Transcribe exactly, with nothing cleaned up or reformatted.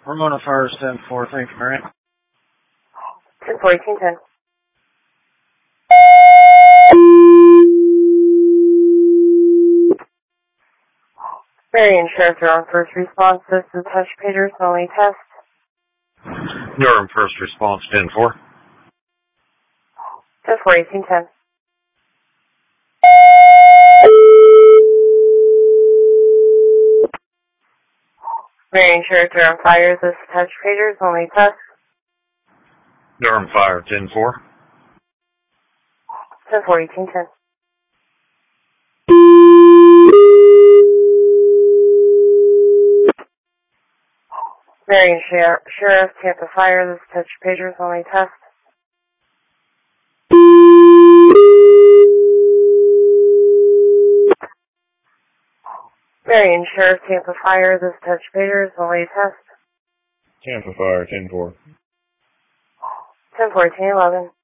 Ramona Fires ten four, thank you, Marion. ten four, eighteen ten. Marion Sheriff, you're on first response. This is Hush Peters, only test. Durham First Response ten four. ten four, eighteen ten. Marion Sheriff, you're on fire. This is Hush Peters, only test. Durham Fire ten four. ten four, eighteen ten. Marion Sheriff, Sheriff, Tampa Fire. This is Hush Peters, only test. Marion Sheriff, Tampa Fire. This is Hush Peters, only test. Tampa Fire ten four. ten four, eighteen eleven.